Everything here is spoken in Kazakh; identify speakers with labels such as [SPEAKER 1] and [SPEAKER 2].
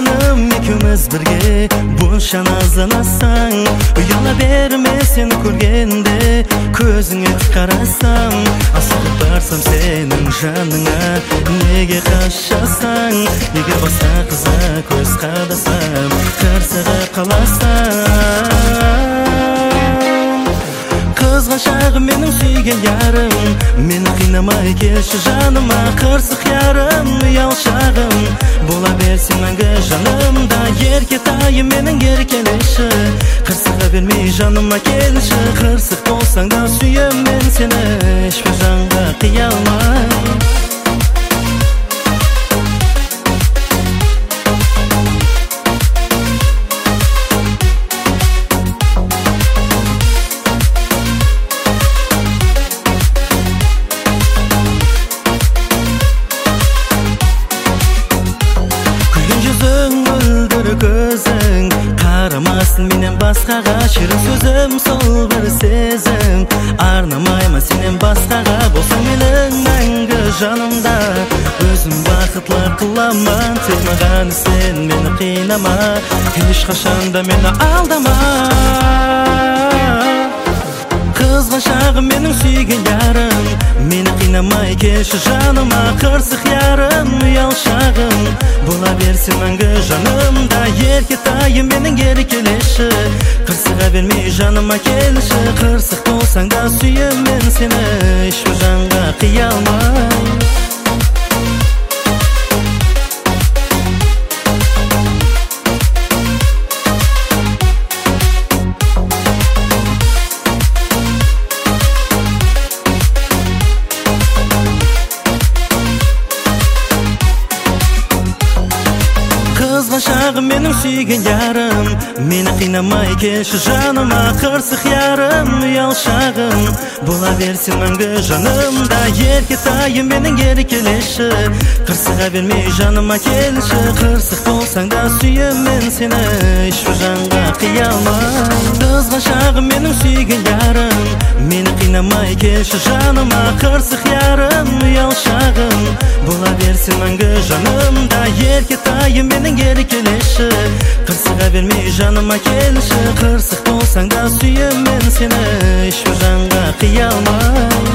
[SPEAKER 1] жаным екеуміз бірге бұнша назланасаң, ұяла берме сені көргенде көзіңе қарасам, асылып барсам сенің жаныңа неге қашасаң, егер басқа қызға көз қадасам қарсыға қаласаң. Қызғаншағы менің сүйген ярым, мені қинамай келші жаныма, қырсық ярым, ұялшағым бола берсең мәңгі жанымда. Еркетайым менің еркелеші, қырсыға бермей жаныма келші. Қырсық болсаң да сүйем мен сені, ешбір жанға қия алмай. Көзің қарамасын менен басқаға, шерін сөзім сол бір сезім, арнамайма сенен басқаға. Болсаң менің мәңгі жанымда, өзім бақытлы қыламан. Тек маған сен мені қинама, ешқашанда мені алдама. Қызғаншағым менің сүйген ярым, мені қинамай келші жаныма. Қырсық ярым, ұялшағым бола берсең мәңгі жанымда. Еркетайым менің еркелеші, қырсыға бермей жаныма келші. Қырсық болсаң да сүйем мен сені, ешбір жанға қия алмай. Қызғаншағым менің сүйген ярым, мені қинамай келші жаныма. Қырсық ярым, ұялшағым бола берсең мәңгі жанымда. Еркетайым менің еркелеші, қырсыға бермей жаныма келші. Қырсық болсаң да сүйем мен сені, ешбір жанға қия алмай. Қызғаншағым менің сүйген ярым, мені қинамай келші жаныма. Қырсық ярым, ұялшағым бола берсең мәңгі жанымда. Еркетайым менің еркелеші, қырсыға бермей жаныма келші. Қырсық болсаң да сүйем мен сені, ешбір жанға қия алмай.